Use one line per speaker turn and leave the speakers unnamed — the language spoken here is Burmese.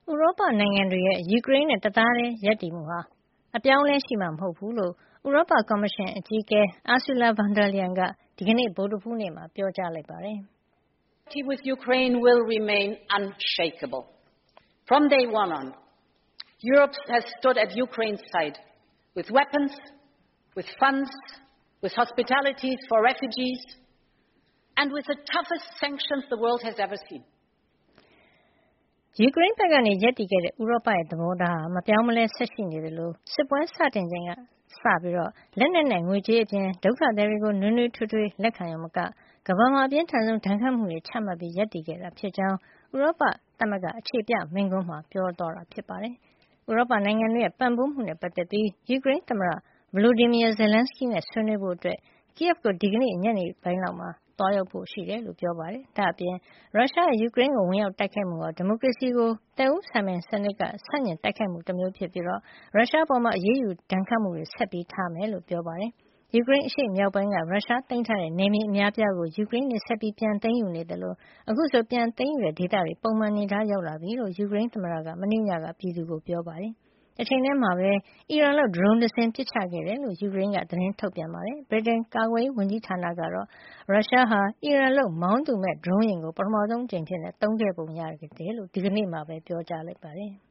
ဥရောပနိုင်ငံတွေရဲ့ယူကရိန်းနဲ့တသားတည်းရပ်တည်မှုဟာအပြောင်းအလဲရှိမှာမဟုတ်ဘူးလို့ဥရောပကော်မရှင်အကြီးအကဲ Ursula von der Leyen ကဒီကနေ့ဗုဒ္ဓဟူးနေ့မှာပြောကြားလိုက်ပါတယ်။
with Ukraine will remain unshakable. From day one on, Europe has stood at Ukraine's side with weapons, with funds, with hospitality for refugees, and with the toughest sanctions the world has ever seen.
ယူကရိန်းဘက်ကနေရပ်တည်ခဲ့တဲ့ဥရောပရဲ့သဘောထားဟာမပြောင်းမလဲဆက်ရှိနေတယ်လို့စစ်ပွဲစတင်ချိန်ကစပြီးလက်နက်နဲ့ငွေကြေးအပြင်ဒုက္ခသည်တွေကိုနွေးနွေးထွေးထွေးလက်ခံရုံမကကမ္ဘာမှာအပြင်းထန်ဆုံးဒဏ်ခတ်မှုတွေချမှတ်ပြီးရပ်တည်ခဲ့တာဖြစ်ကြောင်းဥရောပသမဂ္ဂအခြေပြမိန့်ခွန်းမှာပြောသွားတာဖြစ်ပါတယ်။ဥရောပနိုင်ငံတွေရဲ့ပံ့ပိုးမှုနဲ့ပတ်သက်ပြီးယူကရိန်းသမ္မတ Volodymyr Zelensky နဲ့ဆွေးနွေးဖို့Kyiv ကိုဒီကနေ့ညနေပိုင်းလောက်မှာသွားရောက်ဖို့ရှိတယ်လို့ပြောပါတယ်။ဒါ့အပြင်ရုရှားရဲ့ယူကရိန်းကိုဝင်ရောက်တိုက်ခိုက်မှုဟာဒီမိုကရေစီကိုသက်ဦးဆံပင်စနစ်ကဆန့်ကျင်တိုက်ခိုက်မှုတစ်မျိုးဖြစ်ပြီးရုရှားအပေါ်အရေးယူဒဏ်ခတ်မှုတွေဆက်ပြီးထားမယ်လို့ပြောပါတယ်။ယူကရိန်းအရှေ့မြောက်ပိုင်းကရုရှားသိမ်းထားတဲ့နယ်မြေအများပြားကိုယူကရိန်းနဲ့ဆက်ပြီးပြန်သိမ်းယူနေတယ်လို့အခုဆိုပြန်သိမ်းယူတဲ့ဒေသတွေပုံမှန်အနေထားရောက်လာပြီလို့ယူကရိန်းသမ္မတကမနေ့ညကပြည်သူကိုပြောပါတယ်။တချိန်တည်းမှာပဲအီရန်လို့ဒရုန်းတစ်စင်းပစ်ချခဲ့တယ်လို့ယူကရိန်းကသတင်းထုတ်ပြန်ပါတယ်။ဗြိတိန်ကာကွယ်ရေးဝန်ကြီးဌာနကတော့ရုရှားဟာအီရန်လို့မောင်းသူမဲ့ဒရုန်းယာဉ်ကိုပထမဆုံးအကြိမ်အဖြစ်သုံးခဲ့ပုံရတယ်လို့ဒီကနေ့မှပဲပြောကြားလိုက်ပါတယ်။